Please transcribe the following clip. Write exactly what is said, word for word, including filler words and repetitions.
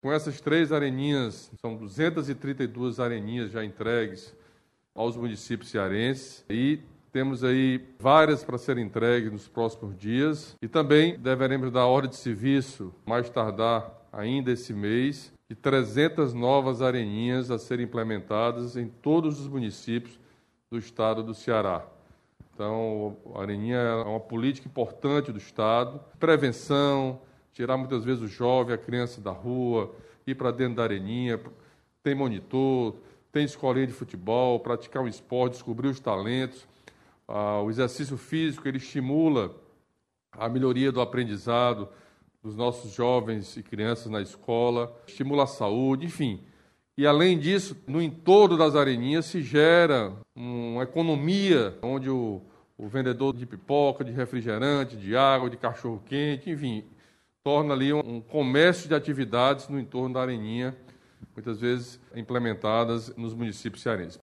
Com essas três areninhas, são duzentas e trinta e duas areninhas já entregues aos municípios cearenses e temos aí várias para serem entregues nos próximos dias e também deveremos dar ordem de serviço, mais tardar ainda esse mês, de trezentas novas areninhas a serem implementadas em todos os municípios do estado do Ceará. Então, a areninha é uma política importante do estado, prevenção, tirar muitas vezes o jovem, a criança da rua, ir para dentro da areninha, tem monitor, tem escolinha de futebol, praticar um esporte, descobrir os talentos. Ah, o exercício físico, ele estimula a melhoria do aprendizado dos nossos jovens e crianças na escola, estimula a saúde, enfim. E, além disso, no entorno das areninhas se gera uma economia onde o, o vendedor de pipoca, de refrigerante, de água, de cachorro-quente, enfim, torna ali um, um comércio de atividades no entorno da areninha, muitas vezes implementadas nos municípios cearenses.